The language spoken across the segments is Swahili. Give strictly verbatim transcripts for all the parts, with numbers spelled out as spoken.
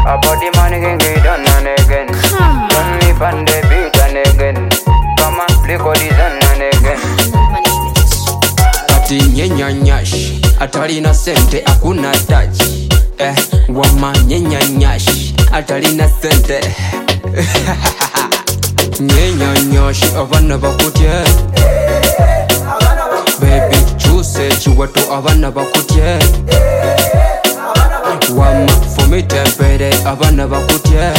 About the money can get done and again. Don't me pan the beat and again. Come on, play for this and again. Ati nyenya nyash, atalina sente akuna touch. Eh, wama nyenya nyash, atalina sente. Nyenya nyash, abana bakutye. Baby, choose chiwato abana bakutye. Wama fumi tempere abana bakutye.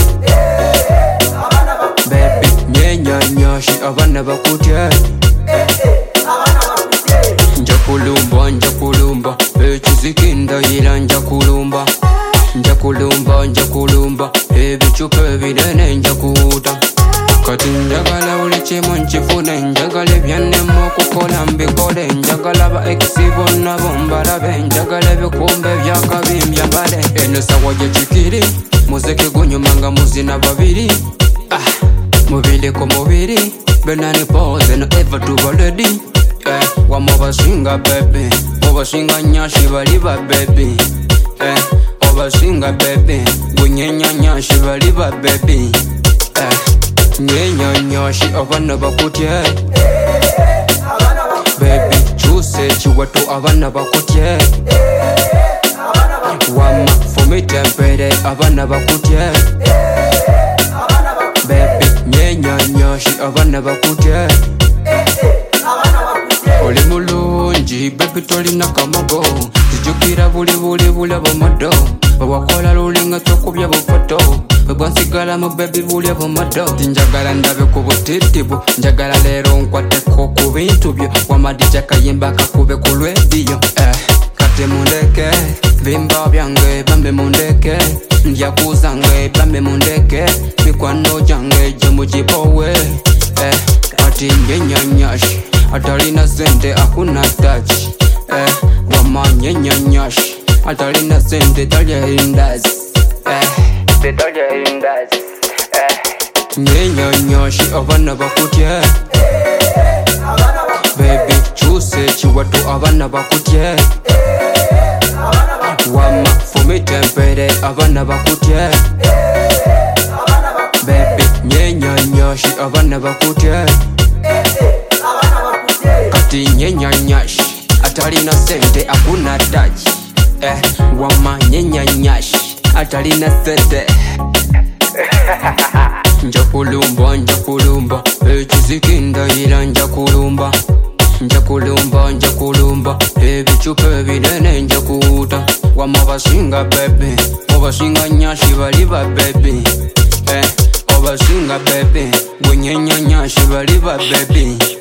Baby, nyenya nyash, abana bakutye. Njakulumba, njakulumba, ekizikinda yira njakulumba. Njakulumba, njakulumba, ebicupa ebinene njakuuta. Kati njagala buli kimu nkifune, njagala ebyannema okukola mbikole. Njagala ba ex bonna bombalabe, njagala ebikumbe byakabimbya mbale. Eno sawa gye kikiri, muziki gunyuma nga muzina babiri. Ah, mubiri ku mubiri, benani pose no ever tuba ready. Eh, wama basinga baby, obasinga nyashi bali ba baby. Eh, obasinga baby, gunyenya nyashi bali ba baby. Eh, nyenya nyashi abana bakutye. Baby, choose chiwato abana bakutye. Wama fumi tempere abana bakutye. Baby, nyenya nyashi abana bakutye. Oli mulungi, baby tolina kamago. Tijukira buli buli bulabo mado. Bawakola lulinga tokubya bufoto. Bwansigala mu baby buli abomado. Tinjagala ndabe ku butitibu, njagala lero nkwateko ku bintu byo. Wamadija kayimba kakube ku lwediyo. Eh, kate mundeke, bimba byange bambe mundeke. Ndyakuza nge bambe mundeke. Mikwano jange je mujibowe. Eh, ati nyenya nyashi, atalina sente akuna touch. Eh, wama nyenya nyashi, atalina sente talya indazi. Eh, The Dodger in that. Eh, nyenya nyashi abana bakutye. Baby, choose chiwato abana bakutye. Wama fumi tempere abana bakutye. Baby, nyenya nyashi abana bakutye. Kati nyenya nyashi, atalina sente akuna touch. Eh, wama nyenya nyashi, atalina sente. Njakulumba, njakulumba, ekizikinda yira njakulumba. Njakulumba, njakulumba, ebicupa ebinene njakuuta. Wama basinga baby, obasinga nyashi bali ba baby. Eh, obasinga baby, gunyenya nyashi bali ba baby.